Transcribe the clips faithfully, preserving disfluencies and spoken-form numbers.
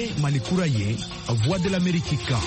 ye Mali kura ye Voix de l'Amérique kan.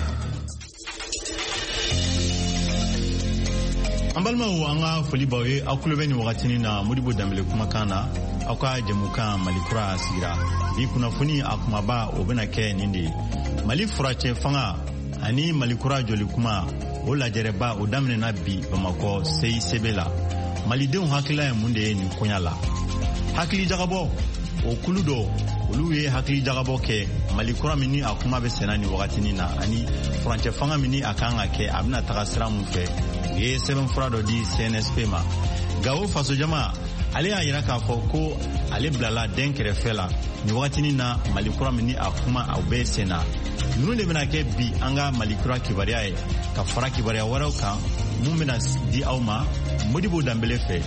An balimaw an ka foli baw ye aw kulo bɛ nin wagatini na Modibo Danbele kumakan na aw ka jɛmukan Mali kura sigira bi kunnafoni a kumaba o bɛna kɛ nin de ye. Mali furacɛ fanga ani Mali kura joli kuma o lajɛrɛba o daminɛna bi Bamakɔ C I C B la. Malidenw hakilila ye mun de ye nin koɲa la. Hakili jagabɔ o kulu dɔ olu ye hakili jagabɔ kɛ Mali kura min ni a kuma bɛ senna nin wagatini na ani furancɛ fanga min ni a kan ka kɛ a bɛna taga sira mun fɛ u ye sɛbɛn fura dɔ di C N S P ma. Gawo fasojama ale y'a yira k'a fɔ ko ale bilala den kɛrɛfɛ la nin wagatini na Mali kura min ni a kuma aw bɛɛ senna. Ninnu de bɛna kɛ bi an ka Mali kura kibaruya ye ka fara kibaruya wɛrɛw kan mun bɛna di aw ma Modibo Danbele fɛ.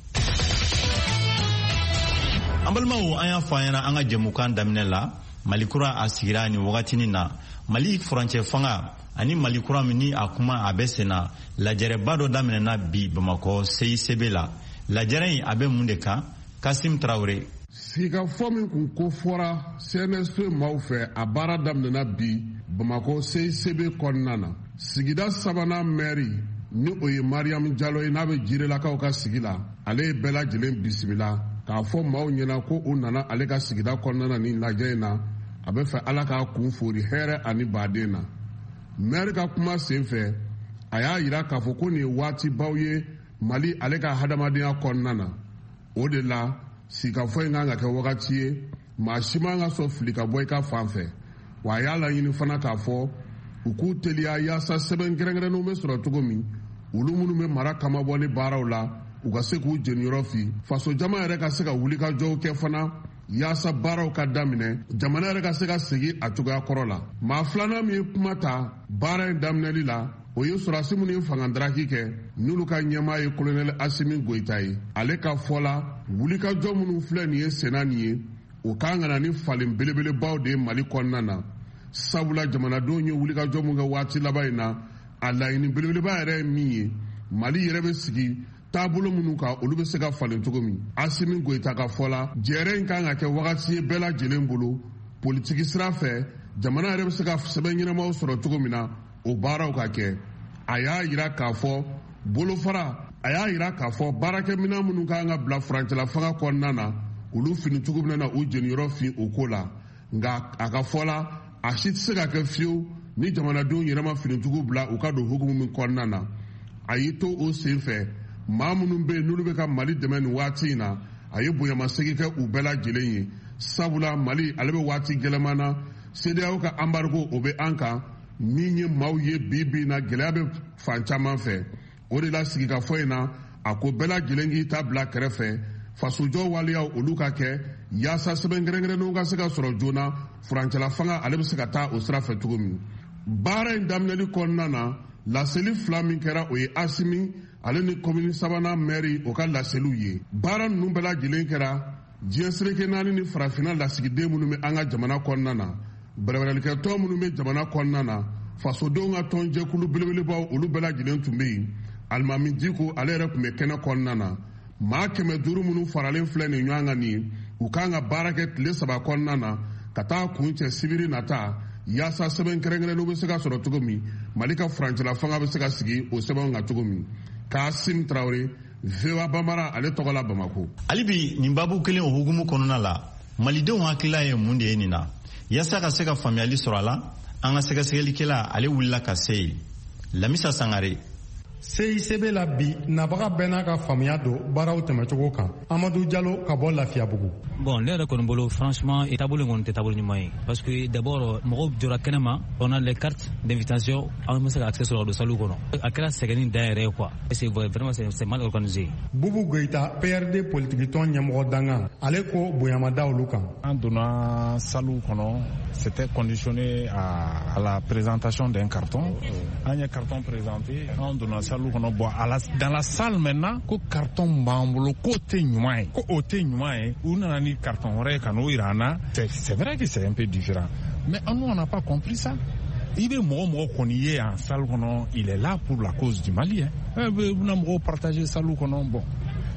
An balimaw an y'a fɔ an ɲɛna an ka jɛmukan daminɛ la Mali kura a sigira nin wagatini na Mali furancɛ fanga ani Mali kura min ni a kuma a bɛ senna lajɛrɛba dɔ daminɛna bi Bamakɔ C I C B la. Lajɛrɛ in a bɛ mun de kan? Kasim Traore. Sigikafɔ min kun ko fɔra C N S P maaw fɛ a baara daminɛna bi Bamakɔ C I C B kɔnɔna na. Sigida sabanan maire ni o ye Mariam Jalo ye n'a bɛ jirelakaw ka sigi la ale ye bɛɛ lajɛlen bisimila k'a fɔ maaw ɲɛna ko u nana ale ka sigida kɔnɔna na nin lajɛ in na a bɛ fɛ Ala k'a kun fori hɛrɛ ani baden na. Maire ka kuma senfɛ a y'a yira k'a fɔ ko nin ye waatibaw ye Mali ale ka hadamadenya kɔnɔna na. O de la sigikafɔ in kan ka kɛ wagati ye maa si man ka sɔn fili ka bɔ i ka fan fɛ wa a y'a laɲini fana k'a fɔ u k'u teliya yaasa sɛbɛn kɛrɛnkɛrɛnnenw bɛ sɔrɔ cogo min olu minnu bɛ mara kama bɔ ni baaraw la u ka se k'u jeniyɔrɔ fi faso jama yɛrɛ ka se ka wulikajɔw kɛ fana yaasa baaraw ka daminɛ jamana yɛrɛ ka se ka segin a cogoya kɔrɔ la. Maa filanan min ye kuma ta baara in daminɛli la o ye sɔrɔdasi minnu ye fangadaraki kɛ n'olu ka ɲɛmaa ye kolonɛli Asimi Goyita ye. Ale ka fɔ la wulikajɔ minnu filɛ nin ye senna nin ye o kan ka na ni falen belebelebaw de ye Mali kɔnɔna na sabula jamanadenw ye wulikajɔ min kɛ waati laban in na a laɲini belebeleba yɛrɛ ye min ye Mali yɛrɛ bɛ sigi taabolo minnu kan olu bɛ se ka falen cogo min. Asimi Goyita ka fɔ la jɛrɛ in kan ka kɛ wagati ye bɛɛ lajɛlen bolo politiki sira fɛ jamana yɛrɛ bɛ se ka sɛbɛn ɲɛnamaw sɔrɔ cogo min na o baaraw ka kɛ. A y'a yira k'a fɔ bolofara a y'a yira k'a fɔ baarakɛminɛn minnu kan ka bila furancɛla fanga kɔnɔna na olu finicogo bɛna na u jeniyɔrɔ fin o ko la nka a ka fɔ la a si tɛ se ka kɛ fiyewu ni jamanadenw yɛrɛ ma finicogo bila u ka don hukumu min kɔnɔna na. A y'i to o sen fɛ maa minnu bɛ yen n'olu bɛ ka Mali dɛmɛ nin waati in na a ye bonyamasegin kɛ u bɛɛ lajɛlen ye sabula Mali ale bɛ waati gɛlɛman na C D E A O ka embargo o bɛ an kan min ye maaw ye bi bi na gɛlɛya bɛ fan caman fɛ. O de la sigikafɔ in na a ko bɛɛ lajɛlen k'i ta bila kɛrɛfɛ fasojɔ waleyaw olu ka kɛ yaasa sɛbɛn kɛrɛnkɛrɛnnenw ka se ka sɔrɔ joona furancɛla fanga ale bɛ se ka taa o sira fɛ cogo min. Baara in daminɛli kɔnɔna na laseli fila min kɛra o ye Asimi ale ni komini sabanan maire o ka laseliw ye. Baara ninnu bɛɛ lajɛlen kɛra diɲɛ seleke naani ni farafinna lasigiden minnu bɛ an ka jamana kɔnɔna na bɛrɛbɛrɛlikɛtɔn minnu bɛ jamana kɔnɔna na fasodenw ka tɔnjɛkulu belebelebaw olu bɛɛ lajɛlen tun bɛ yen. Alimami Diko ale yɛrɛ tun bɛ kɛnɛ kɔnɔna na maa kɛmɛ duuru minnu faralen filɛ nin ɲɔgɔn kan nin ye u kan ka baara kɛ tile saba kɔnɔna na ka taa kun cɛ sibiri nata yaasa sɛbɛn kɛrɛnkɛrɛnnenw bɛ se ka sɔrɔ cogo min Mali ka furancɛla fanga bɛ se ka sigi o sɛbɛnw kan cogo min. Kasim Traore V O A Bambara ale tɔgɔ la Bamako. Hali bi nin babu kelen o hukumu kɔnɔna la Malidenw hakilila ye mun de ye nin na yaasa ka se ka faamuyali sɔrɔ a la an ka sɛgɛsɛgɛlikɛla ale wulila ka se yen. Lamisa Sangare. C I C B la bi nabaga bɛɛ n'a ka faamuya don baaraw tɛmɛcogo kan. Amadou Diallo ka bɔ Lafiyabugu. Bon ne yɛrɛ kɔni bolo franchement taabolo in kɔni tɛ taabolo ɲuman ye parce que d'abord mɔgɔw jɔra kɛnɛ ma on a les cartes d'invitation an bɛ se ka accès sɔrɔ don salle kɔnɔ a kɛra sɛgɛnni dan yɛrɛ ye quoi c'est vraiment c'est mal organisé. Boubou Goyita P R D politique tɔn ɲɛmɔgɔ dangan ale ko bonyama da olu kan. An donna salle kɔnɔ c'était conditionné à, à la présentation d'un carton. An ye carton présenté an donna salle kɔnɔ bon à la, dans la salle maintenant ko carton b'an bolo ko tɛ ɲuman ye ko o tɛ ɲuman ye u nana ni carton wɛrɛ ka n'o yira an na c'est vrai que c'est un peu différent mais nous on n'a pas compris ça. Il bɛ mɔgɔ mɔgɔ kɔni ye en salle kɔnɔ il est là pour la cause du Mali hein. Bɛna mɔgɔw partager salle kɔnɔ bon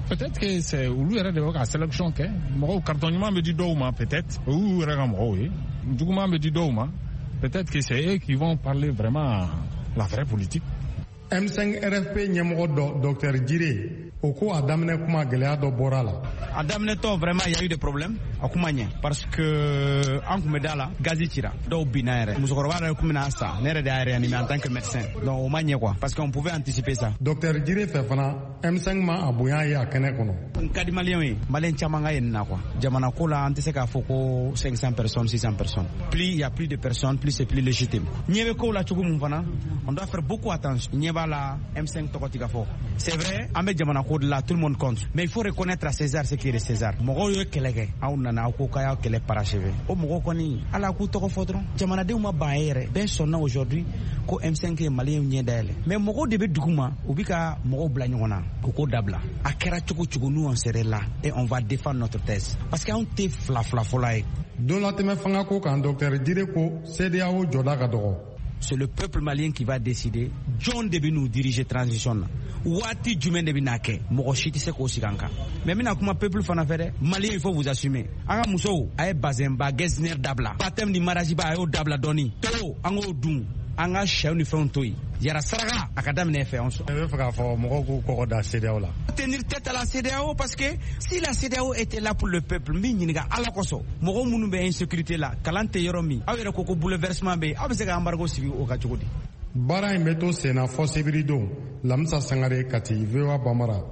peut-être que c'est lui yɛrɛ de bɛ ka sélection kɛ mɔgɔw carton ɲuman bɛ di dɔw ma peut-être o y'u yɛrɛ ka mɔgɔw ye juguman bɛ di dɔw ma peut-être que c'est eux qui vont parler vraiment la vraie politique. M cinq R F P ɲɛmɔgɔ dɔ docteur Djire o ko a daminɛ kuma gɛlɛya dɔ bɔra la. A daminɛtɔ vraiment il y a eu des problèmes a kuma ɲɛ parce que an kun bɛ da la gazi cira dɔw binna yɛrɛ musokɔrɔba yɛrɛ kun bɛna sa ne yɛrɛ de y'a réanimé en tant que médecin donc o ma ɲɛ quoi parce qu'on pouvait anticiper ça. docteur Djire fɛ fana M cinq ma a bonya ye a kɛnɛ kɔnɔ. n ka di maliyɛnw ye maliyɛn caman ka ye nin na quoi jamana ko la an tɛ se k'a fɔ ko cinq cents personnes six cents personnes plus il y a plus de personnes plus c'est plus légitime ɲɛ bɛ kow la cogo mun fana on doit faire beaucoup attention ɲɛ b'a la M cinq tɔgɔ ti ka fɔ c'est vrai an bɛ jamana ko de la tout le monde compte mais il faut reconnaître à César ce qui est de César mɔgɔw ye kɛlɛ kɛ aw nana aw ko k'a y'a kɛlɛ parachever o mɔgɔw kɔni ala k'u tɔgɔ fɔ dɔrɔn jamanadenw ma ban ye yɛrɛ bɛɛ sɔnna aujourd'hui ko M cinq ye maliyɛnw ɲɛ dayɛlɛ mais mɔgɔw de bɛ dugu ma u bi ka mɔgɔw bila ɲɔgɔn na u k'o dabila a kɛra cogo cogo nous on serait là et on va défendre notre thèse parce que anw tɛ fila fila fɔla ye. don la tɛmɛ fanga ko kan docteur Djire ko C D A O jɔda ka dɔgɔ. C'est le peuple malien qui va décider jɔn de bɛ n'u diriger transition na waati jumɛn de bɛ n'a kɛ mɔgɔ si tɛ se k'o sigi an kan mais n bɛna kuma peuple fana fɛ dɛ malien il faut vous assumer an ka musow a ye bazin ba gɛsinɛr dabila baptême ni mariage ba a y'o dabila dɔɔni to an k'o dun an ka sɛw ni fɛnw to yen yara saraka a ka daminɛ fɛ anw sɔrɔ. ne bɛ fɛ k'a fɔ mɔgɔw k'u kɔkɔ da C D A O la. tenir tête à la C D A O parce que si la C D A O était là pour le peuple n bɛ ɲininka ala kosɔn mɔgɔw minnu bɛ insécurité la kalan tɛ yɔrɔ min aw yɛrɛ ko ko bouleversement bɛ yen aw bɛ se ka embargo sigi o ka cogo di. baara in bɛ to sen na fɔ sebiridon lamisa sangare kati V O A Bamara.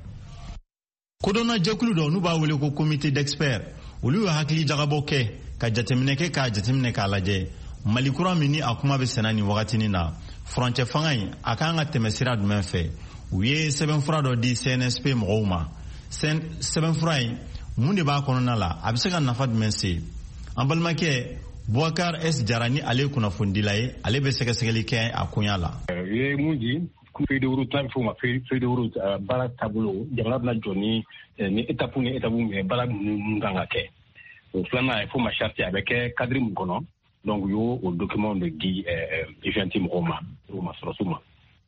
kodɔnna jɛkulu dɔ n'u b'a wele ko comité d'experts olu ye hakili jagabɔ kɛ ka jateminɛ kɛ k'a jateminɛ k'a lajɛ mali kura min ni a kuma bɛ sɛnɛ nin wagatinin na furancɛ fanga in a kan ka tɛmɛ sira jumɛn fɛ u ye sɛbɛnfura dɔ di C N S P mɔgɔw ma sɛbɛnfura in mun de b'a kɔnɔna la a bɛ se ka nafa jumɛn se an balimakɛ Boubacar S Jara ni ale kunnafonidila ye ale bɛ sɛgɛsɛgɛli kɛ a koɲa la. u ye mun di feuille de route n'a bɛ fɔ o ma feuille de route baara taabolo jamana bɛna jɔ ni ni étape ni étape min baara minnu kan ka kɛ o filanan a ye fɔ o ma charte a bɛ kɛ cadre min kɔnɔ donc u y'o o document de di eventi mɔgɔw ma o ma sɔrɔsiw ma.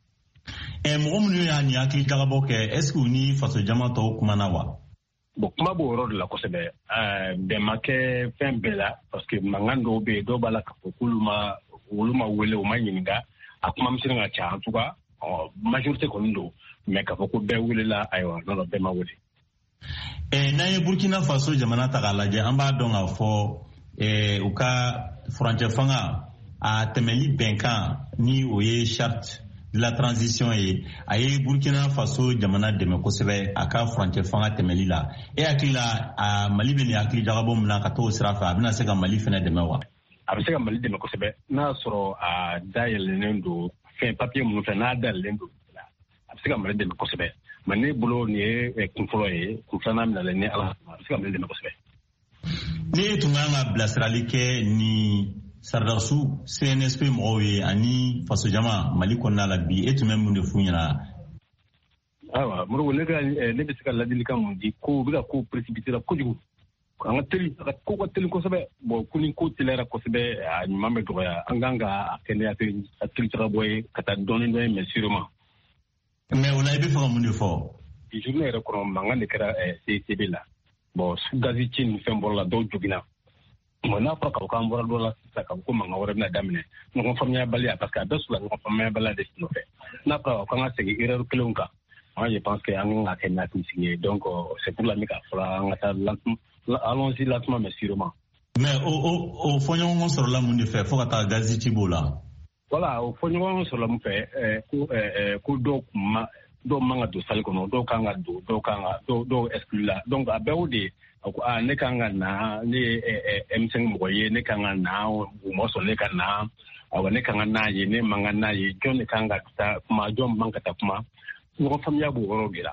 mɔgɔ minnu y'a ni hakili jagabɔ kɛ est ce que u ni faso jama tɔw kumana wa. bon kuma b'o yɔrɔ de la kosɛbɛ bɛn ma kɛ fɛn bɛɛ la parce que mankan dɔw bɛ yen dɔw b'a la k'a fɔ k'olu ma olu ma wele u ma ɲininka a kuma misɛnnin ka ca en tout cas majorité kɔni don mais k'a fɔ ko bɛɛ welela ayiwa non non bɛɛ ma wele. n'an ye Burkina Faso jamana ta k'a lajɛ an b'a dɔn k'a fɔ u ka furancɛ fanga a tɛmɛli bɛnkan ni o ye charte de la transition ye a ye Burkina Faso jamana dɛmɛ kosɛbɛ a ka furancɛ fanga tɛmɛli la e hakili la a Mali bɛ nin hakili jagabɔ min na ka t'o sira fɛ a bɛna se ka Mali fɛnɛ dɛmɛ wa. a bɛ se ka Mali dɛmɛ kosɛbɛ n'a sɔrɔ a dayɛlɛlen don fɛn papier minnu fɛ n'a dayɛlɛlen don a bɛ se ka Mali dɛmɛ kosɛbɛ mais ne bolo nin ye kun fɔlɔ ye kun filanan bɛna ni Ala a bɛ se ka Mali dɛmɛ kosɛbɛ. ni e tun kan ka bilasirali kɛ ni Sardarasu C N S P mɔgɔw ye ani faso jama Mali kɔnɔna la bi e tun bɛ mun de f'u ɲɛna. ayiwa Modibo ne ka ne bɛ se ka ladilikan mun di ko u bɛ ka ko précipité la kojugu an ka teli a ka ko ka teli kosɛbɛ bon ko ni ko teliyara kosɛbɛ a ɲuman bɛ dɔgɔya an kan ka kɛnɛya a teli tagabɔ ye ka taa dɔɔnin dɔɔnin mais sûrement. mais o la i bɛ fɛ ka mun de fɔ. journée yɛrɛ kɔnɔ mankan de kɛra C C B la bon gazi ci ni fɛn bɔra la dɔw joginna. bon n'a fɔra k'a fɔ k'an bɔra dɔ la sisan k'a fɔ ko mankan wɛrɛ bɛna daminɛ ɲɔgɔn faamuyabaliya parce que a bɛɛ sɔrɔla ɲɔgɔn faamuyabaliya de nɔfɛ n'a fɔra k'an ka segin erreur kelenw kan moi je pense que an kan ka kɛ nakinisigi ye donc c'est pour la min k'a fɔra an ka taa allons-y lentement mais sûrement. mais o o o fɔɲɔgɔnkɔ sɔrɔla mun de fɛ fo ka taa gazi ci b'o la. voilà o fɔɲɔgɔnkɔ sɔrɔla mun fɛ ko ko dɔw kun ma dɔw man ka don salle kɔnɔ dɔw kan ka don dɔw kan ka dɔw dɔw exclu la donc a bɛɛ o de a ko aa ne kan ka na ne ye M cinq mɔgɔ ye ne kan ka na u ma sɔn ne ka na awɔ ne kan ka n'a ye ne man ka n'a ye jɔn de kan ka taa kuma jɔn man ka taa kuma ɲɔgɔn faamuya b'o yɔrɔ de la.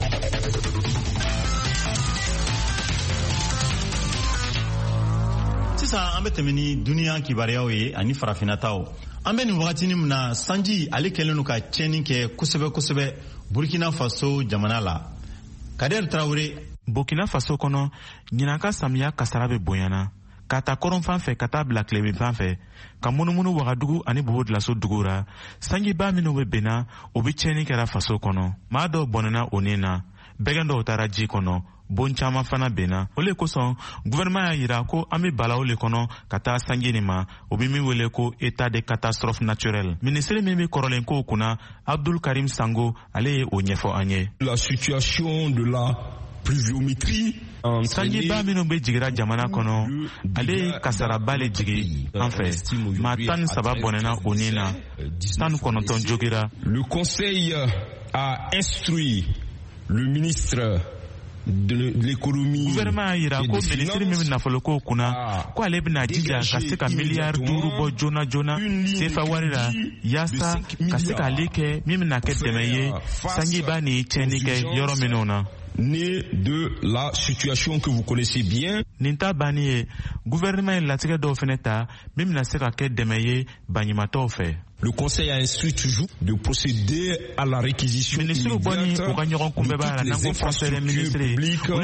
sisan an bɛ tɛmɛ ni duniya kibaruyaw ye ani farafinataw an bɛ nin wagatinin min na sanji ale kɛlen don ka tiɲɛni kɛ kosɛbɛ kosɛbɛ Burkina Faso jamana la. Kader Traoré. Burkina Faso kɔnɔ ɲinan ka samiya kasara bɛ bonyana ka taa kɔrɔnfan fɛ ka taa bila tilebinfan fɛ ka munumunu Wagadugu ani Bobo-Dioulasso duguw ra sanjiba minnu bɛ benna o bɛ tiɲɛni kɛra faso kɔnɔ maa dɔw bɔnɛna o nin na bɛgɛn dɔw taara ji kɔnɔ bon caman fana benna. O le kosɔn gouvernement y'a yira ko an be balaw le kɔnɔ ka taa sanji nin ma o be min wele ko état de catastrophe naturelle. Ministre min be kɔrɔlen kow kunna Abdul Karim Sango ale ye o ɲɛfɔ an ye. La situation de la pluviométrie sanji ba minnu be jigira jamana kɔnɔ ale ye kasaraba le jigi an fɛ maa tan ni saba bɔnɛna o nin na tan ni kɔnɔntɔn jogira. Le conseil a instruit le ministre de l'économie. Gouvernement a yira ko ministre min nafoloko kunna ko ale bɛna jija ka se ka miliyari duuru bɔ joona joona sefa wari la yaasa ka se k'ale kɛ min bɛna kɛ dɛmɛ ye sanji ba ni tiɲɛni kɛ yɔrɔ minnu na. Né de la situation que vous connaissez bien. Nin ta banni ye gouvernement ye latigɛ dɔw fɛnɛ ta min bɛna se ka kɛ dɛmɛ ye baɲumatɔw fɛ. Le conseil a instruit toujours de procéder à la réquisition immédiate de toutes les infrastructures publiques pour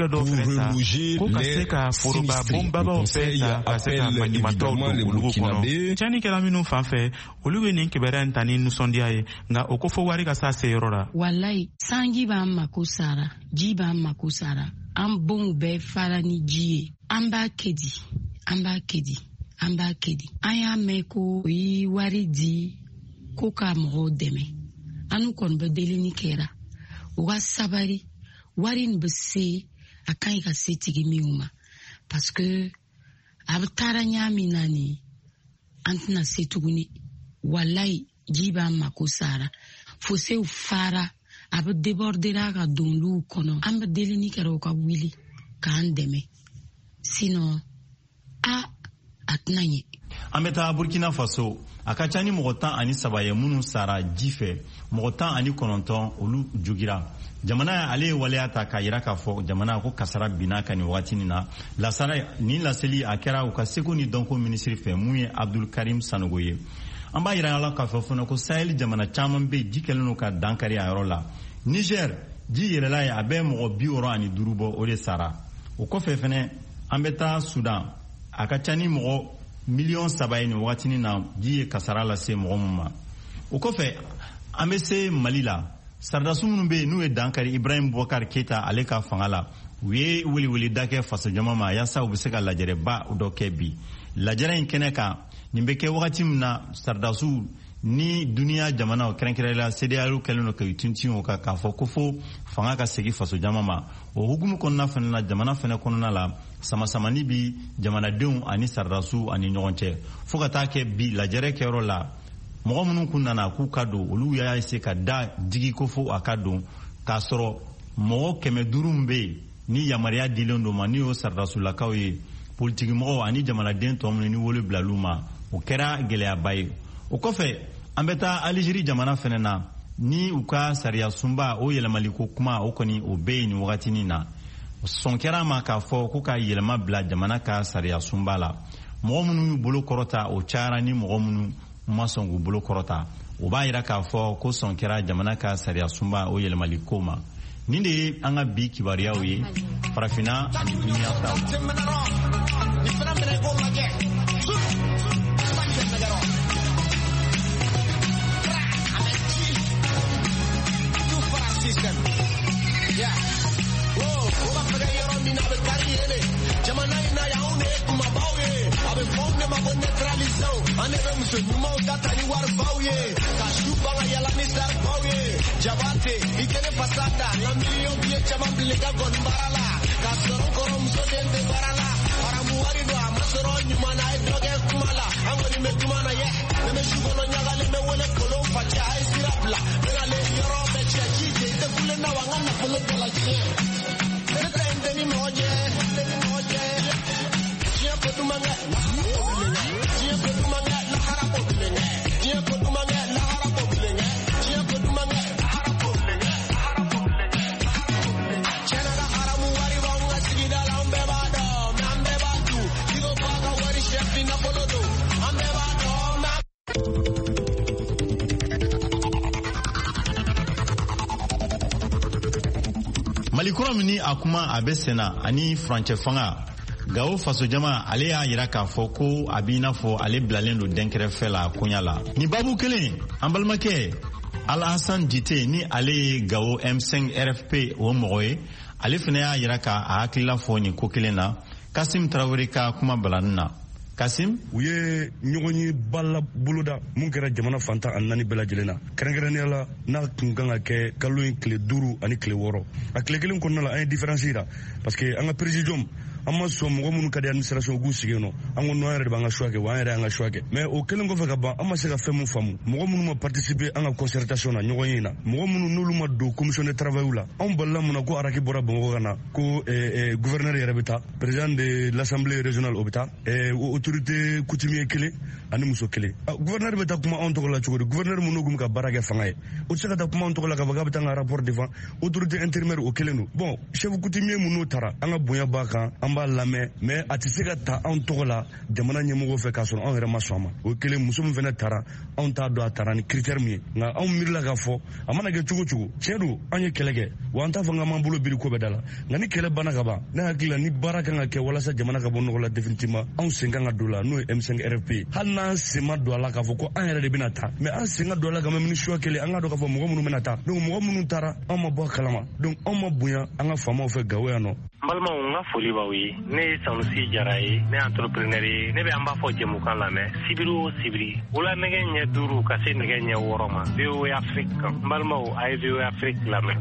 reloger les sinistrés. Le conseil appelle évidemment les Burkinabés. Tiɲɛni kɛla minnu fan fɛ olu ye nin kibaruya in ta ni nisɔndiya ye nka o ko fɔ wari ka se a se yɔrɔ la. Walayi sanji b'an mako sara ji b'an mako sara an bonw bɛɛ fara ni ji ye an b'a kɛ di an b'a kɛ di. An b'a kɛdi an y'a mɛn ko o ye wari di ko ka mɔgɔw dɛmɛ an kɔni bɛ delili kɛra o ka sabari wari in bɛ se a kan ka se tigi minnu ma parce que a bɛ taara ɲa min na ni an tɛna se tuguni walayi ji b'an mako sara fosew fara a bɛ débordera ka don olu kɔnɔ an bɛ delili kɛra o ka wuli k'an dɛmɛ sinon a an bɛ taa Burkina Faso a ka ca ni mɔgɔ tan ani saba ye minnu sara ji fɛ mɔgɔ tan ani kɔnɔntɔn olu jogira. Jamana ale ye waleya ta k'a yira k'a fɔ jamana ko kasara binna ka nin wagati nin na lasara nin laseli a kɛra u ka seko ni dɔnko minisiri fɛ mun ye Abdul Karim Sanogo ye. An b'a yira la k'a fɔ fana ko Sahel jamana caman bɛ ji kɛlen don ka dankari a yɔrɔ la. Niger ji yɛlɛla ye a bɛ mɔgɔ bi wɔɔrɔ ani duuru bɔ o de sara. O kɔfɛ fana an bɛ taa Sudan a ka ca ni mɔgɔ miliyɔn saba ye nin wagatinin na ji ye kasara lase mɔgɔ min ma. O kɔfɛ an bɛ se Mali la sardasu minnu bɛ yen n'u ye dankari Ibrahim Boubacar Keita ale ka fanga la u ye weleweleda kɛ faso jama ma yaasa u bɛ se ka lajɛrɛba dɔ kɛ bi. Lajɛrɛ in kɛnɛ kan nin bɛ kɛ wagati min na sardasu ni duniya jamanaw kɛrɛnkɛrɛnla C D A O kɛlen don k'u tintin o kan k'a fɔ ko fo fanga ka segin faso jama ma. O hukumu kɔnɔna fana na jamana fana kɔnɔna la samasamani bi jamanadenw ani sardasu ani ɲɔgɔn cɛ fo ka taa kɛ bi lajɛrɛ kɛyɔrɔ la mɔgɔ minnu kun nana k'u ka don olu y'a ese ka da digi ko fo a ka don k'a sɔrɔ mɔgɔ kɛmɛ duuru min bɛ yen ni yamaruya dilen don ma ni y'o sardasulakaw ye politigimɔgɔw ani jamanaden tɔ minnu ni wolo bilal'u ma o kɛra gɛlɛyaba ye. O kɔfɛ an bɛ taa Alizeri jamana fana na ni u ka sariya sunba o yɛlɛmaliko kuma o kɔni o bɛ yen nin wagatinin na sɔn kɛra ma k'a fɔ ko ka yɛlɛma bila jamana ka sariya sunba la mɔgɔ minnu y'u bolo kɔrɔta o cayara ni mɔgɔ minnu ma sɔn k'u bolo kɔrɔta o b'a yira k'a fɔ ko sɔn kɛra jamana ka sariya sunba o yɛlɛmaliko ma. Nin de ye an ka bi kibaruyaw ye farafinna ani duniya taw la. Jabate, ikene pasada, la million pie chama bilega gon barala, kasoro korom so dente barala, para muari do amasoro nyumana e doge kumala, angoni me kumana ye, me shugono nyaga le me wole kolo facha ai sirapla, ngale yoro be chachi je te kule na wangana polo dola je. Neta endeni moje, endeni moje. Chia potumanga, chia potumanga la harapo bilenge, chia potumanga la harapo bilenge, chia potumanga Malikura mini a kuma a bɛ senna ani furancɛ fanga Gao faso jama ale y'a yira k'a fɔ ko a b'i n'a fɔ ale bilalen don denkɛrɛfɛ la koɲa la. Ni babu kelen an balimakɛ Alhassan Dite ni ale gawo M cinq R F P o mɔgɔ ale fana y'a yira ka a hakilila fɔ nin ko kelen na. Kasim Traoré ka kuma balanin na. Kasim u ye ɲɔgɔn ye bala boloda mun kɛra jamana fantan ani naani bɛɛ lajɛlen na kɛrɛnkɛrɛnnenya la n'a tun kan ka kɛ kalo in tile duuru ani tile wɔɔrɔ a tile kelen kɔnɔna la an ye différence yira parce que an ka présidium an ma sɔn mɔgɔ minnu ka di administration k'u sigi yen nɔ an ko non an yɛrɛ de b'an ka choix kɛ wa an yɛrɛ y'an ka choix kɛ mais o kelen kɔfɛ ka ban an ma se ka fɛn min faamu mɔgɔ minnu ma participer an ka concertation na ɲɔgɔn ye na mɔgɔ minnu n'olu ma don commission de travail la anw balila mun na ko araki bɔra Bamakɔ ka na ko gouverneur yɛrɛ bɛ taa président de l'assemblée régionale o bɛ taa autorité coutumier kelen ani muso kelen gouverneur bɛ taa kuma anw tɔgɔ la cogo di gouverneur minnu kun ka baara kɛ fanga ye o tɛ se ka taa kuma anw tɔgɔ la k'a fɔ k'a bɛ taa an ka rapport défend autorité intérimaire o kelen don bon chef coutumier minnu taara an ka bonya b'a kan an b'a lamɛn mais a tɛ se ka ta anw tɔgɔ la jamana ɲɛmɔgɔ fɛ k'a sɔrɔ anw yɛrɛ ma sɔn a ma o kelen muso min fana taara anw t'a dɔn a taara ni critère min ye nka anw miirila k'a fɔ a mana kɛ cogo cogo tiɲɛ don an ye kɛlɛ kɛ wa an t'a fɔ k'an m'an bolo biri ko bɛɛ da la nka ni kɛlɛ banna ka ban ne hakili la ni baara kan ka kɛ walasa jamana ka bɔ nɔgɔ la définitivement anw sen kan ka don la n'o ye M cinq R F P hali n'an sen ma don a la k'a fɔ ko an yɛrɛ de bɛna taa mais an sen ka don a la quand même ni choix kelen an ka dɔn k'a fɔ mɔgɔ minnu bɛna taa donc mɔgɔ minnu taara anw ma bɔ a kalama donc anw ma bonya an ka faamaw fɛ Gawo yan nɔ. N balimaw n ka foli b'aw ye ne ye Sanusi Jara ye ne ye entrepreneur ye ne bɛ an b'a fɔ jɛmukan lamɛn sibiri o sibiri wula nɛgɛ ɲɛ duuru ka se nɛgɛ ɲɛ wɔɔrɔ ma V O A Afrique kan n balimaw a ye V O A Afrique lamɛn.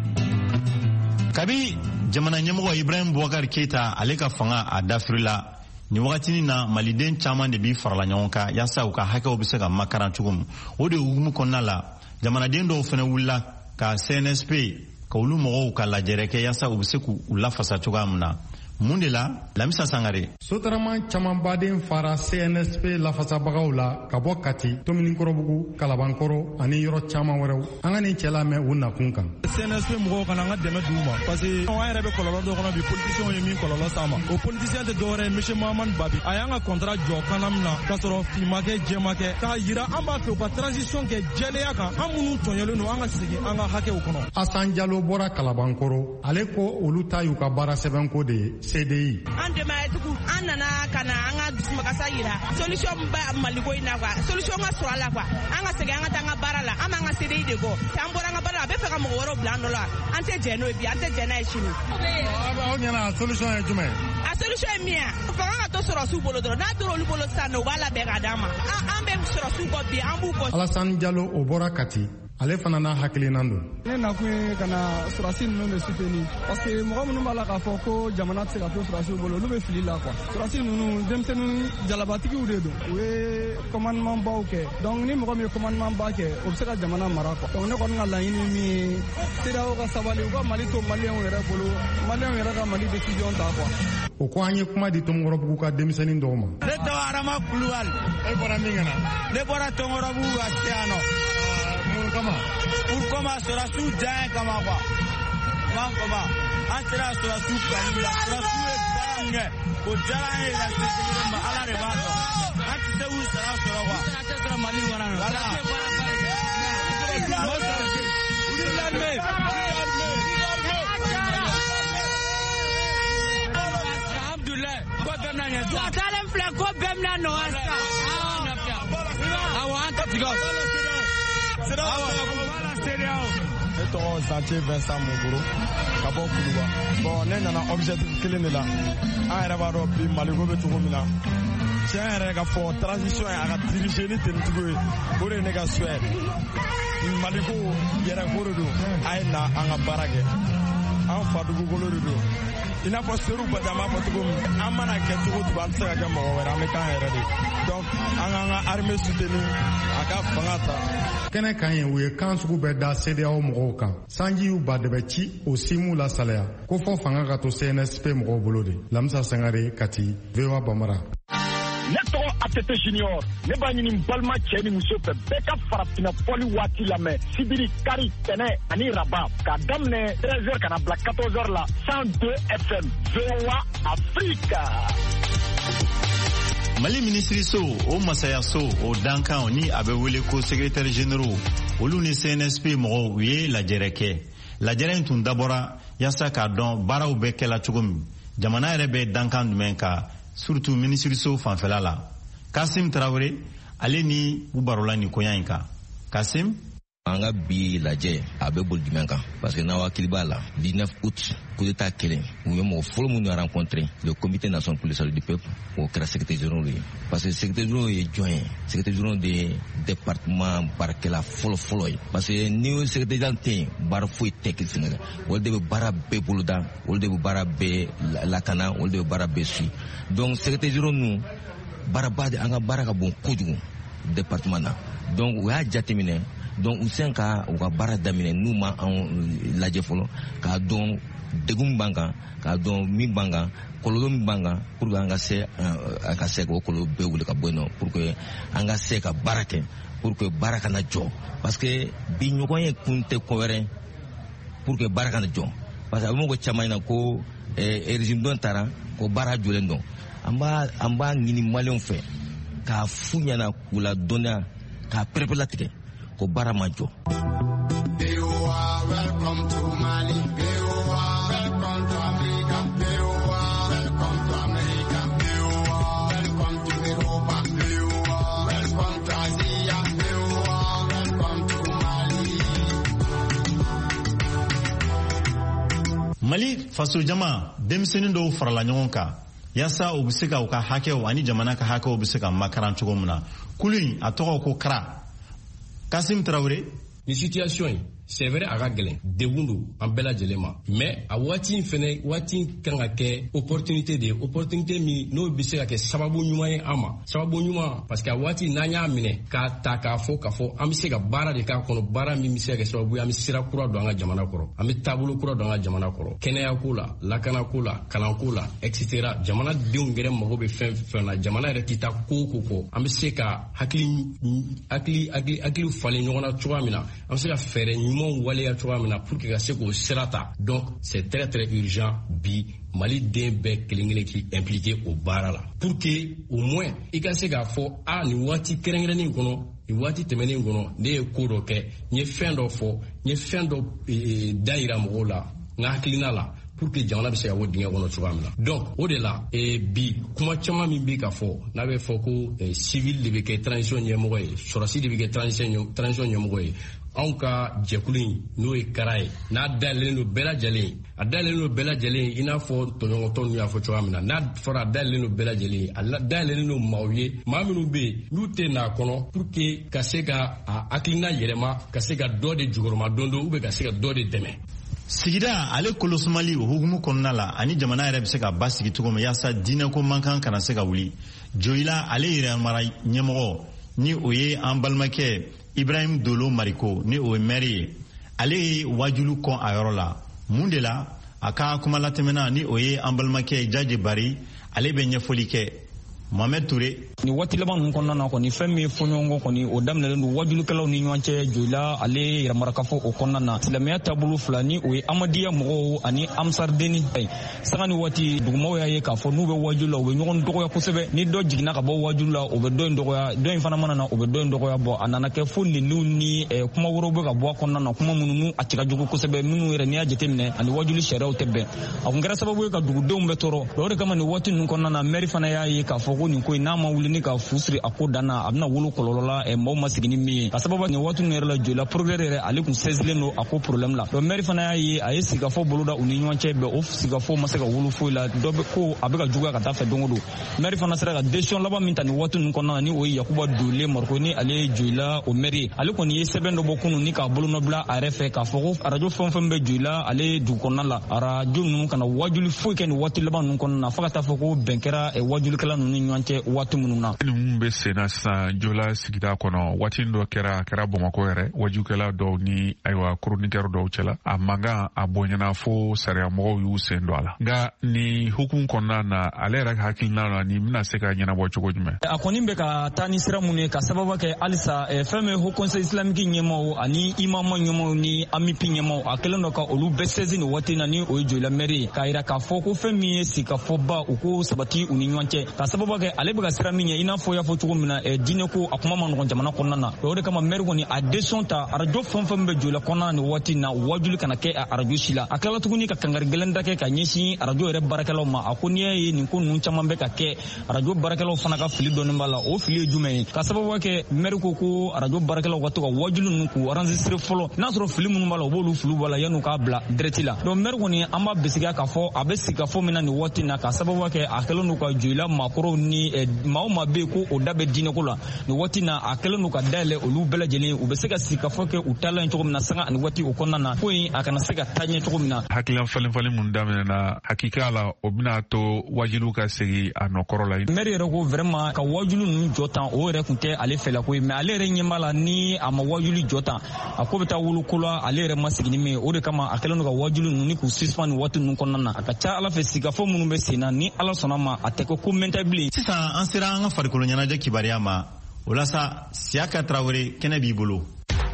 Kabi jamana ɲɛmɔgɔ Ibrahim Boubacar Keita ale ka fanga a dafirila nin wagatinin na maliden caman de bi farala ɲɔgɔn kan yaasa u ka hakɛw bɛ se ka makaran cogo min o de hukumu kɔnɔna la jamanaden dɔw fana wulila ka C N S P ka olu mɔgɔw ka lajɛrɛ kɛ yaasa u bɛ se k'u lafasa cogoya min na mun de la Lamisa Sangare sotarama caman baden fara C N S P lafasabagaw la ka bɔ Kati Tominikɔrɔbugu Kalabankɔrɔ ani yɔrɔ caman wɛrɛw an ka nin cɛ lamɛn u nakun kan C N S P mɔgɔw kana an ka dɛmɛ d'u ma parce que an yɛrɛ bɛ kɔlɔlɔ dɔ kɔnɔ bi politiciens ye min kɔlɔlɔ s'an ma o politicien tɛ dɔwɛrɛ ye monsieur Mahamani Babi a y'an ka contrat jɔ kana min na k'a sɔrɔ finma kɛ jɛma kɛ k'a yira an b'a fɛ u ka transition kɛ jɛlenya kan an minnu tɔɲɔlen don an ka segin an ka hakɛw kɔnɔ. Asan Jalo bɔra Kalabankɔrɔ ale ko olu ta y'u ka baara sɛbɛnko de ye C D I. An dɛmɛtugu an nana ka na an ka dusumakasa yira solution bɛ Maliko in na quoi solution ka sɔrɔ a la quoi an ka segin an ka taa an ka baara la an b'an ka C D I de kɔ an bɔra an ka baara la a bɛ fɛ ka mɔgɔ wɛrɛw bila an nɔ la an tɛ jɛn n'o ye bi an tɛ jɛn n'a ye sini. Aw ɲɛna solution ye jumɛn ye? A solution ye min ye fanga ka to sɔrɔsiw bolo dɔrɔn n'a tora olu bolo sisan nɔ u b'a labɛn k'a d'an ma an bɛ sɔrɔsiw kɔ bi an b'u kɔ. Alassane Diallo o bɔra Kati ale fana n'a hakilinan don. Ne nakun ye ka na sɔrɔsi ninnu de soutenir parce que mɔgɔ minnu b'a la k'a fɔ ko jamana tɛ se ka to sɔrɔsiw bolo olu bɛ fili la quoi sɔrɔsi ninnu denmisɛnnin jalabatigiw de don u ye commandement baw kɛ donc ni mɔgɔ min ye commandement ba kɛ o bɛ se ka jamana mara quoi donc ne kɔni ka laɲini min ye C E D E A O ka sabali u ka Mali to maliyɛnw yɛrɛ bolo maliyɛnw yɛrɛ ka Mali décision ta quoi. O ko an ye kuma di Tominkɔrɔbugu ka denmisɛnnin dɔw ma. Ne tɔgɔ Adama Kulubali. E bɔra min ka na? Ne bɔra Tominkɔrɔbugu ka se yan nɔ. Mun kama? Pour kama sɔrɔsiw diya ye kama quoi. Man kama an sera sɔrɔsiw kanu la sɔrɔsiw ye baara min kɛ o diyara an ye ka se kelen ma Ala de b'a dɔn an tɛ se k'u sara sɔrɔ quoi. An tɛ sɔrɔ Mali kɔnɔ yan. Voilà. Watalen filɛ ko bɛɛ bɛna nɔgɔya sisan. Awɔ an tɛ tigɛ o. Ne tɔgɔ Zantier Vincent Mokoro ka bɔ Kuluba. Bon ne nana objectif kelen de la an yɛrɛ b'a dɔn bi Maliko bɛ cogo min na tiɲɛ yɛrɛ ka fɔ transition ye a ka diriger ni tenitigiw ye o de ye ne ka souhait Maliko yɛrɛko de don a ye na an ka baara kɛ an fa dugukolo de don i n'a fɔ Seru Bada m'a fɔ cogo min an mana kɛ cogo cogo an tɛ se ka kɛ mɔgɔ wɛrɛ an bɛ k'an yɛrɛ de donc an k'an ka armée soutenir a ka fanga ta. Kɛnɛ kan ye u ye kan sugu bɛɛ da C E D E A O mɔgɔw kan sanji y'u ba dɛbɛ ci o si m'u la salaya ko fɔ fanga ka to C N S P mɔgɔw bolo de. Lamisa Sangare Kati V O A Bamara. Ne tɔgɔ Atete Junior ne b'a ɲini n balima cɛ ni muso fɛ bɛɛ ka farafinna fɔli waati lamɛn sibiri kari tɛnɛ ani raba k'a daminɛ treize heures ka na bila quatorze heures la cent deux F M V O A Afrique. Mali ministre so o masaya so o dankan ni a bɛ wele ko secrétaire généraux olu ni C N S P mɔgɔw u ye lajɛrɛ kɛ lajɛrɛ in tun dabɔra yaasa k'a dɔn baaraw bɛ kɛla cogo min jamana yɛrɛ bɛ dankan jumɛn ka surtout ministre so fanfɛla la Kasim Traoré ale ni u barola ni koɲa in kan Kasim. anga bi lajɛ a bɛ boli jumɛn kan parce que n'a wakili b'a la dix-neuf août coup d'état kelen u ye mɔgɔ fɔlɔ minnu rencontré le comité national pour le salut du peuple o kɛra secrétaire général ye parce que secrétaire général ye jɔn ye secrétaire général de département baarakɛla fɔlɔ fɔlɔ ye parce que ni secrétaire général tɛ yen baara foyi tɛ kɛ Sénégal olu de bɛ baara bɛɛ boloda olu de bɛ baara bɛɛ lakana olu de bɛ baara bɛɛ su donc secrétaire général nu baaraba de an ka baara ka bon kojugu département na donc u y'a jateminɛ donc u sen ka u ka baara daminɛ n'u ma an lajɛ fɔlɔ k'a dɔn degun b'an kan k'a dɔn min b'an kan kɔlɔlɔ min b'an kan pour que an ka se an ka se k'o kɔlɔlɔ bɛɛ wuli ka bɔ yen nɔ pour que an ka se ka baara kɛ pour que baara kana jɔ parce que bi ɲɔgɔn ye kun tɛ ko wɛrɛ pour que baara kana jɔ parce que a bɛ mɔgɔ caman ɲɛna ko régime dɔ taara ko baara jɔlen dɔn an b'a an b'a ɲini maliyɛnw fɛ k'a f'u ɲɛna k'u la dɔnniya k'a pɛrɛpɛrɛlatigɛ ko baara ma jɔ. Welcome to Mali. Welcome to America. Welcome to America. Welcome to Europa. Welcome to Asia. Welcome to Mali. Mali faso jama denmisɛnnin dɔw farala ɲɔgɔn kan yasa u bɛ se ka u ka hakɛw ani jamana ka hakɛw bɛ se ka makaran cogo min na kulu in a tɔgɔ ko kara Kassim Traoré. Ni situation yi c'est vrai a ka gɛlɛn degun don an bɛɛ lajɛlen ma mais a waati in fɛnɛ waati in kan ka kɛ opportunité de ye opportunité min n'o bɛ se ka kɛ sababu ɲuman ye an ma sababu ɲuman parce que a waati n'an y'a minɛ k'a ta k'a fɔ k'a fɔ an bɛ se ka baara de k'a kɔnɔ baara min bɛ se ka kɛ sababu ye an bɛ sira kura don an ka jamana kɔrɔ an bɛ taabolo kura don an ka jamana kɔrɔ kɛnɛya ko la lakana ko la kalan ko la et cetera jamanadenw yɛrɛ mago bɛ fɛn fɛn na jamana yɛrɛ tɛ taa ko o ko kɔ an bɛ se ka hakili hakili hakili hakili falen ɲɔgɔn na cogoya min na an bɛ se ka fɛɛrɛ ɲumanw waleya cogoya min na pour que ka se k'o sira ta donc c'est très très urgent bi Mali den bɛɛ kelen kelen k'i impliqué o baara la pour que au moins i ka se k'a fɔ a nin waati kɛrɛnkɛrɛnnen kɔnɔ nin waati tɛmɛnen kɔnɔ ne ye ko dɔ kɛ n ye fɛn dɔ fɔ n ye fɛn dɔ da yira mɔgɔw la n ka hakilina la pour que jamana bɛ se ka bɔ dingɛ kɔnɔ cogoya min na donc o de la bi kuma caman min bɛ ka fɔ n'a bɛ fɔ ko civil de bɛ kɛ transition ɲɛmɔgɔ ye sɔrɔsi de bɛ kɛ transition transition ɲɛmɔgɔ ye anw ka jɛkulu in n'o ye kara ye n'a dayɛlɛlen don bɛɛ lajɛlen a dayɛlɛlen don bɛɛ lajɛlen i n'a fɔ tɔɲɔgɔntɔ ninnu y'a fɔ cogoya min na n'a fɔra a dayɛlɛlen don bɛɛ lajɛlen a dayɛlɛlen don maaw ye maa minnu bɛ yen n'u tɛ n'a kɔnɔ pour que ka se ka a hakilina yɛlɛma ka se ka dɔ de jukɔrɔma don don ou bien ka se ka dɔ de dɛmɛ. Sigida ale kolosumali o hukumu kɔnɔna la ani jamana yɛrɛ bɛ se ka basigi cogo min yaasa diinɛko mankan kana se ka wuli joyila ale yɛrɛ mara ɲɛmɔgɔ ni o ye an balimakɛ Ibrahim Dolo Mariko ni o ye maire ye ale ye wajulu kɔn a yɔrɔ la mun de la a ka kuma latɛmɛna ni o ye an balimakɛ Jaji Bari ale bɛ ɲɛfɔli kɛ Mohamed Touré. Ni waati laban ninnu kɔnɔna na kɔni fɛn min ye fɔɲɔgɔnkɔ kɔni o daminɛlen don wajulukɛlaw ni ɲɔgɔn cɛ joyila ale yɛrɛmarakafo o kɔnɔna na silamɛya taabolo fila ni o ye amadiya mɔgɔw ani amsarideni ye sanga ni waati dugumɔgɔw y'a ye k'a fɔ n'u bɛ wajulu la u bɛ ɲɔgɔn dɔgɔya kosɛbɛ ni dɔ jiginna ka bɔ wajulu la o bɛ dɔ in dɔgɔya dɔ in fana mana na o bɛ dɔ in dɔgɔya bɔ a nana kɛ fo ninnu ni kuma wɛrɛw bɛ ka bɔ a kɔnɔna na kuma minnu n'u a cɛ ka jugu kosɛbɛ minnu yɛrɛ n'i y'a jateminɛ ani wajulu sariyaw tɛ bɛn a kun kɛra sababu ye ka dugudenw bɛ tɔɔrɔ o de kama nin waati ninnu kɔnɔna na maire fana y'a ye k'a fɔ ko nin ko in n'a ma wuli ni ka fu siri a ko danna a bɛna wolo kɔlɔlɔ la maaw ma sigi ni min ye ka sababu nin waati ninnu yɛrɛ la joyila progrès yɛrɛ ale kun sɛnsilen don a ko problème la donc maire fana y'a ye a ye sigikafɔ boloda u ni ɲɔgɔn cɛ bɛn o sigikafɔ ma se ka wolo foyi la dɔ bɛ ko a bɛ ka juguya ka taa fɛ don o don maire fana sera ka décision laban min ta nin waati ninnu kɔnɔna na ni o ye Yakuba Dole Mariko ni ale ye joyila o maire ye ale kɔni ye sɛbɛn dɔ bɔ kunun ni k'a bolonɔ bila a yɛrɛ fɛ k'a fɔ ko arajo fɛn fɛn bɛ joyila ale dugu kɔnɔna la arajo ninnu kana wajuli foyi kɛ nin waati laban ninnu kɔnɔna na fo ka taa fɔ ko bɛn kɛra wajulikɛla ninnu ni ɲɔgɔn cɛ waati minnu na. Ninnu bɛ senna sisan jola sigida kɔnɔ waati dɔ kɛra a kɛra Bamakɔ yɛrɛ wajukɛla dɔw ni ayiwa chroniqueur dɔw cɛla a mankan a bonyana fo sariyamɔgɔw y'u sen don a la nka ni hukumu kɔnɔna na ale yɛrɛ ka hakilina na ni bɛna se ka ɲɛnabɔ cogo jumɛn. A kɔni bɛ ka taa ni sira mun ye ka sababu kɛ halisa fɛn min Haut Conseil islamique ɲɛmaaw ani imama ɲɛmaaw ni amipi ɲɛmaaw a kɛlen dɔ ka olu bɛɛ saisi nin waati na ni o ye joyila maire ye k'a jira k'a fɔ ko fɛn min ye sigikafɔba u ko sabati u ni ɲɔgɔn cɛ ka sababu kɛ ale bɛ ka sira min ɲɛ i n'a fɔ y'a fɔ cogo min na diinɛ ko a kuma ma nɔgɔn jamana kɔnɔna na o de kama maire kɔni a décision ta arajo fɛn fɛn bɛ jɔla kɔnɔna ni waati na wajuli kana kɛ arajo si la a kɛla tuguni ka kangari gɛlɛn da kɛ ka ɲɛsin arajo yɛrɛ baarakɛlaw ma a ko n'i y'a ye nin ko ninnu caman bɛ ka kɛ arajo baarakɛlaw fana ka fili dɔɔnin b'a la o fili ye jumɛn ye ka sababu kɛ maire ko ko arajo baarakɛlaw ka to ka wajuli ninnu k'u enregistrer fɔlɔ n'a sɔrɔ fili minnu b'a la u b'olu filiw b'a la yan'u k'a bila direct la donc maire kɔni an b'a bisigiya k'a fɔ a bɛ sigi ka fɔ min na nin waati na ka sababu kɛ a kɛlen don ka joyila maakɔrɔw ni maa o maa bɛ yen ko o da bɛ diinɛko la nin waati na a kɛlen don ka dayɛlɛ olu bɛɛ lajɛlen u bɛ se ka sigi ka fɔ kɛ u taala cogo min na sanga ani waati o kɔnɔna na ko in a kana se ka taa ɲɛ cogo min na. Hakilila falen falen mun daminɛna hakika la o bɛna to wajuliw ka segin a nɔkɔrɔ la. Maire yɛrɛ ko vraiment ka wajulu ninnu jɔ tan o yɛrɛ tun tɛ ale fɛla ko ye mais ale yɛrɛ ɲɛ b'a la ni a ma wajuli jɔ tan a ko bɛ taa wolo ko la ale yɛrɛ ma sigi ni min ye o de kama a kɛlen don ka wajulu ninnu ni k'u suspend nin waati ninnu kɔnɔna na a ka ca ala fɛ sigikafɔ minnu bɛ sen na ni ala sɔnna ma a tɛ kɛ ko mɛn tɛ bilen. Sisan an sera an ka farikolo ɲɛnajɛ kibaruya ma o la sa Siyaka Tarawele kɛnɛ b'i bolo.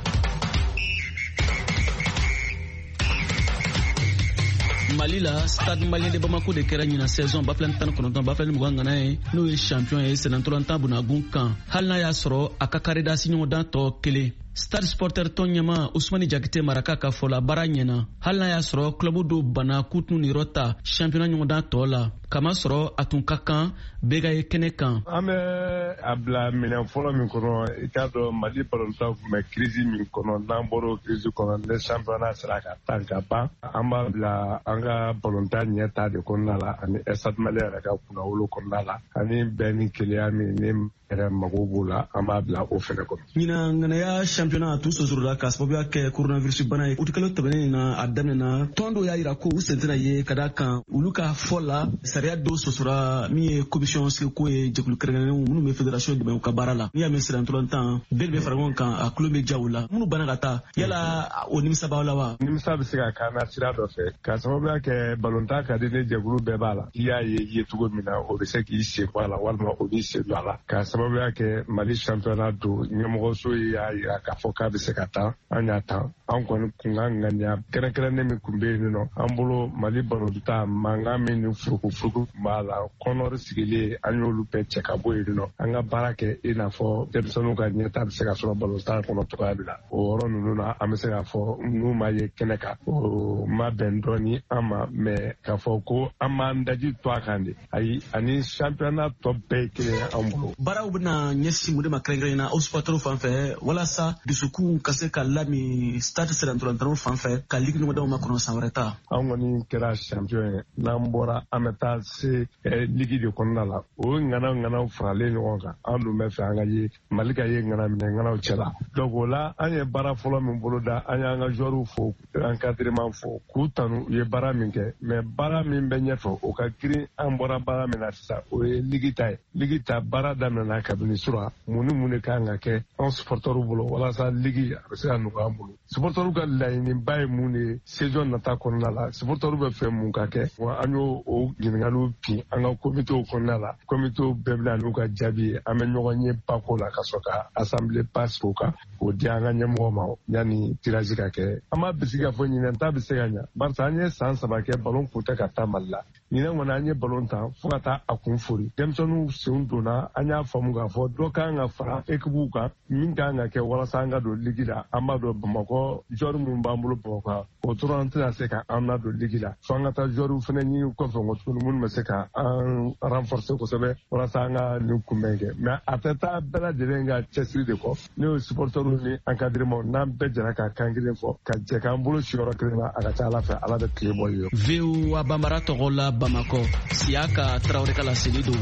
Mali la stade malien de Bamako de kɛra ɲina saison ba filɛ tan kɔnɔntɔn ba filɛ mugan ŋana ye n'o ye champion ye sɛnɛntolantan bunagun kan hali n'a y'a sɔrɔ a ka karidasi ɲɔgɔndan tɔ kelen. Stade supporter tɔn ɲɛma Usmani Jakite Maraka ka fɔ la baara ɲɛna hali n'a y'a sɔrɔ club dɔw bana k'u tun ni yɔrɔ ta championnat ɲɔgɔndan tɔ la kama sɔrɔ a tun ka kan bɛɛ ka ye kɛnɛ kan. An bɛ a bila minɛn fɔlɔ min kɔnɔ i k'a dɔn Mali balontan tun bɛ crise min kɔnɔ n'an bɔra o crise kɔnɔ ne championnat sera ka tan ka ban an b'a bila an ka balontan ɲɛ ta de kɔnɔna la ani Stade Malien yɛrɛ ka kunna wolo kɔnɔna la ani bɛn ni keleya min ni yɛrɛ mago b'o la an b'a bila o fɛnɛ kɔnɔ. Ɲina ŋanaya championnat a tun sɔsɔrɔla ka sababuya kɛ coronavirus bana ye utikalo tɛmɛnen na a daminɛna tɔn dɔw y'a yira ko u sen tɛna ye ka da kan olu ka fɔ la sariya dɔw sɔsɔra min ye commission sigiko ye jɛkulu kɛrɛnkɛrɛnnenw minnu bɛ fédération dɛmɛ u ka baara la n'i y'a mɛn sirantɔlɔntan bɛɛ bɛ fara ɲɔgɔn kan a tulo bɛ ja u la minnu banna ka taa yala o nimisa b'aw la wa. Nimisa bɛ se ka k'an na sira dɔ fɛ ka sababuya kɛ balontan ka di ne jɛkulu bɛɛ b'a la i y'a ye ye cogo min na o bɛ se k'i sen bɔ a la walima o b'i sen don a la ka sababuya kɛ Mali championnat don ɲɛmɔgɔso y'a yira k'a fɔ k'a bɛ se ka taa an y'a tan an kɔni kun ka ŋaniya kɛrɛnkɛrɛnnen min kun bɛ yen nɔ an bolo Mali balontan mankan min ni furukufuruku kun b'a la kɔnɔri sigilen an y'olu bɛɛ cɛ ka bɔ yen nɔ an ka baara kɛ i n'a fɔ denmisɛnninw ka ɲɛta bɛ se ka sɔrɔ balontan kɔnɔ cogoya min na o yɔrɔ ninnu na an bɛ se k'a fɔ n'u ma ye kɛnɛ kan o ma bɛn dɔɔni an ma mɛ k'a fɔ ko an m'an daji to a kan de ayi ani championnat tɔ bɛɛ ye kelen an bolo. Baaraw bɛna ɲɛsin mun de ma kɛrɛnkɛrɛnnen na aw supporters fan fɛ walasa dusukun ka se ka lami stade sɛnɛntolantanw fan fɛ ka ligue ɲɔgɔndanw ma kɔnɔ san wɛrɛ ta. An kɔni kɛra champion ye n'an bɔra an bɛ taa se ligue de kɔnɔna la o ŋanaw ŋanaw faralen ɲɔgɔn kan an dun bɛ fɛ an ka ye Mali ka ye ŋana minɛ ŋanaw cɛ la donc o la an ye baara fɔlɔ min bolo da an y'an ka joueurs fo encadrement fo k'u tanu u ye baara min kɛ mais baara min bɛ ɲɛfɛ o ka girin an bɔra baara min na sisan o ye ligue ta ye ligue ta baara daminɛna kabini sura mun ni mun de kan ka kɛ an supporters bolo walasa ligue a bɛ se ka nɔgɔya an bolo supporters ka laɲiniba ye mun de ye saison nata kɔnɔna la supporters bɛ fɛ mun ka kɛ wa an y'o o ɲininkaliw bin an ka comitew kɔnɔna la comitew bɛɛ bɛna n'u ka jaabi ye an bɛ ɲɔgɔn ye bako la ka sɔrɔ ka assemblée passe o kan k'o di an ka ɲɛmɔgɔ ma yanni tirage ka kɛ an b'a bisigi ka fɔ ɲinɛn ta bɛ se ka ɲɛ barisa an ye san saba kɛ ballon kun tɛ ka taa Mali la ɲinɛn kɔni an ye ballon ta fo ka taa a kun fori denmisɛnninw senw donna an y'a faamu k'a fɔ dɔ kan ka fara équipe kan min kan ka kɛ walasa an ka don ligue la an b'a dɔn Bamakɔ joueurs minnu b'an bolo Bamakɔ o tora an tɛna se ka an na don ligue la fo an ka taa joueurs fana ɲini kɔfɛ nko tuguni minnu bɛ se ka an renforcer kosɛbɛ walasa an ka nin kunbɛn kɛ mais a tɛ taa bɛɛ lajɛlen ka cɛsiri de kɔ ne ye supporters ni encadrement n'an bɛɛ jɛra ka kan kelen fɔ ka jɛ k'an bolo siyɔrɔ kelen na a ka ca Ala fɛ Ala bɛ tile bɔ ye. V O A Bambara tɔgɔ la Bamakɔ Siyaka Tarawele ka laseli don.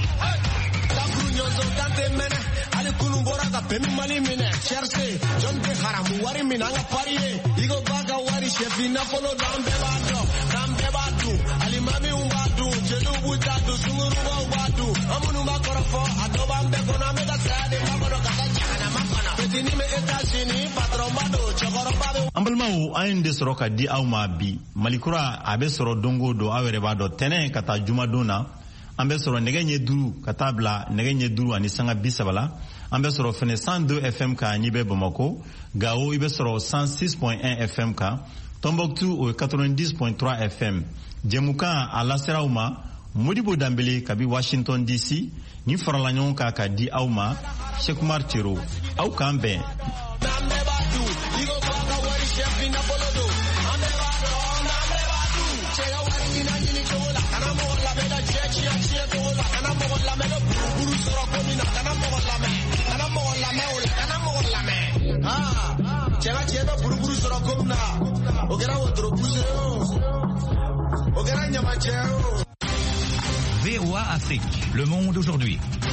Ali kunu bɔra ka bɛn Mali minɛ cherche John de haramu wari min an ka pari ye igo baga wari chef nafolo dan bɛɛ b'a dɔn dan bɛɛ b'a dun alimamiw b'a dun jeliw b'u ta dun sungurubaw b'a dun an minnu b'a kɔrɔfɔ a dɔ b'an bɛɛ kɔnɔ an bɛ ka saya de ba kɔnɔ ka taa jahanama kɔnɔ petini bɛ Etats-Unis patron ba don cɛkɔrɔba bɛ. An balimaw an ye de sɔrɔ ka di aw ma bi Malikura a bɛ sɔrɔ don o don aw yɛrɛ b'a dɔn tɛnɛ ka taa jumadon na an bɛ sɔrɔ nɛgɛ ɲɛ duuru ka taa bila nɛgɛ ɲɛ duuru ani sanga bi saba la an bɛ sɔrɔ fɛnɛ cent deux F M kan n'i bɛ Bamako Gao i bɛ sɔrɔ cent six point un F M kan Tombouctou o ye quatre-vingt-dix point trois F M jɛmukan a laseraw ma Modibo Dambele kabi Washington D C ni farala ɲɔgɔn kan ka di aw ma Cheikh Umar Tero aw kan bɛn. V O A Afrique, le monde aujourd'hui.